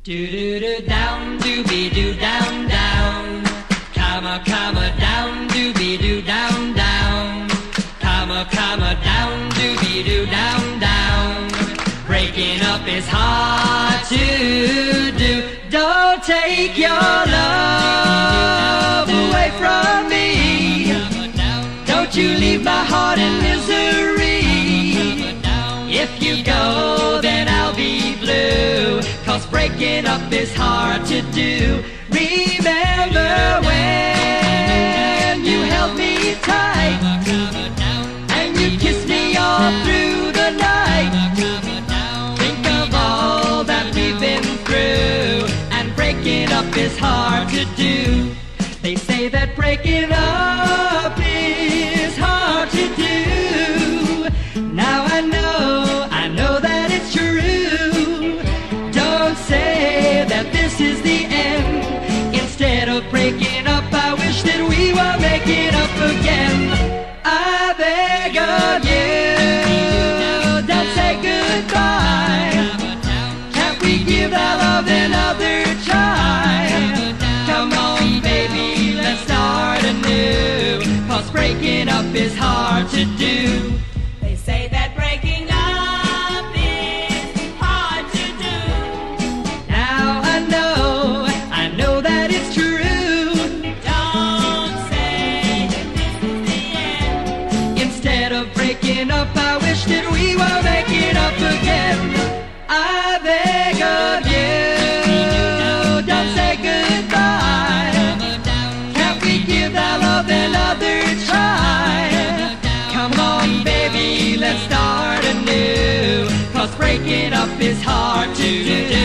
Do do do down, doobie doo down down. Comma comma down, doobie doo down down. Comma comma down, doobie doo down down. Breaking up is hard to do. Don't take your love away from me. Don't you leave my heart in misery. If you go, then I'll be blue. 'Cause breaking up is hard to do. Remember when you held me tight and you kissed me all through the night. Think of all that we've been through, and breaking up is hard to do. They say that breaking up is hard to do. Now I know that it's true. Don't say that this is the end. Instead of breaking up, I wish that we were making up again. I beg of you, don't say goodbye. Can't we give our love another try? Come on, baby, let's start anew. 'Cause breaking up is hard to do. They say that breaking up is hard to do. Now I know that it's true. Don't say that this is the end. Instead of breaking up, I wish that we were making up again. I beg of you, don't say goodbye. Can't we give our love another try? Come on, baby, let's start anew. 'Cause breaking up is hard to do.